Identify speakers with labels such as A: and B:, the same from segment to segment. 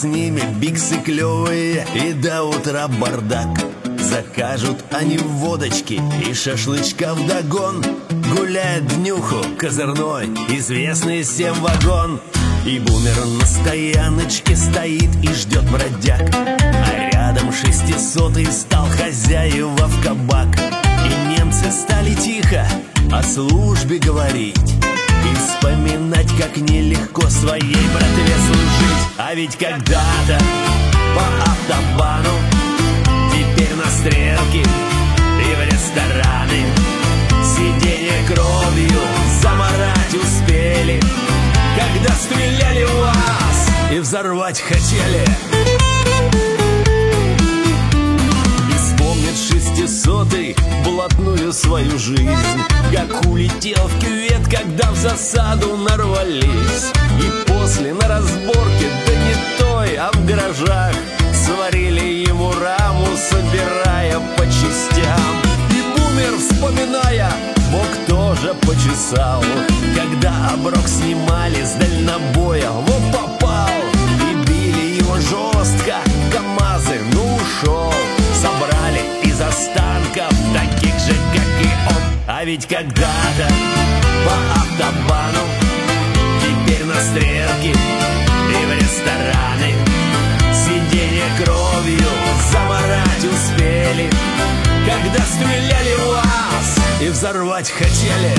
A: с ними биксы клевые и до утра бардак. Закажут они водочки и шашлычка вдогон. Гуляет днюху козырной, известный всем вагон. И бумер на стояночке стоит и ждет бродяг. А рядом 600-й стал хозяева в кабак. И немцы стали тихо о службе говорить и вспоминать, как нелегко своей братве служить. А ведь когда-то по автобану, теперь на стрелке и в рестораны сиденье кровью замарать успели, когда стреляли в вас и взорвать хотели. И вспомнит 600-й блатную свою жизнь, как улетел в кювет, когда в засаду нарвались. И после на разборке, да не той, а в гаражах, сварили ему раму, собирая по частям. И бумер, вспоминая, бок тоже почесал, когда оброк снимали с дальнобоя, вот попал. И били его жестко КамАЗы, ну ушел. Собрали из останков таких же, как и он. А ведь когда-то по автобану, теперь на стрелке и в рестораны сиденье кровью замарать успели, когда стреляли в вас и взорвать хотели.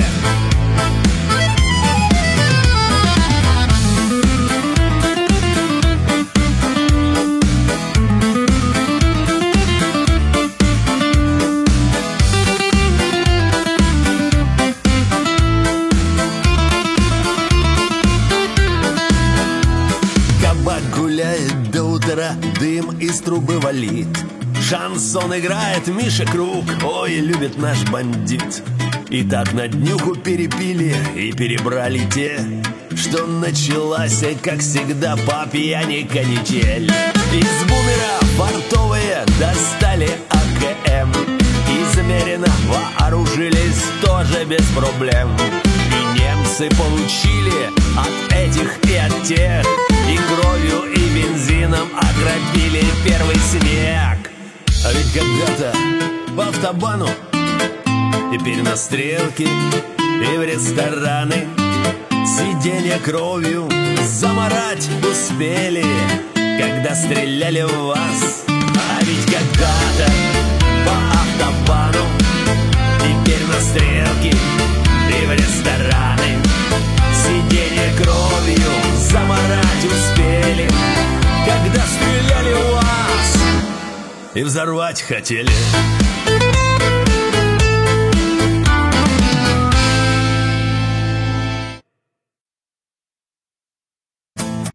A: Кабак гуляет до утра, дым из трубы валит. Шансон играет Миша Круг, ой, любит наш бандит. И так на днюху перепили и перебрали те, что началась, как всегда, по пьяни канитель. Из бумера фартовые достали АКМ, измеренно вооружились тоже без проблем. И немцы получили от этих и от тех, и кровью, и бензином окропили первый снег. А ведь когда-то по автобану, теперь на стрелке и в рестораны сиденья кровью замарать успели, когда стреляли в вас. А ведь когда-то по автобану, теперь на стрелке и в рестораны сиденья кровью замарать успели, когда стреляли в вас и взорвать хотели.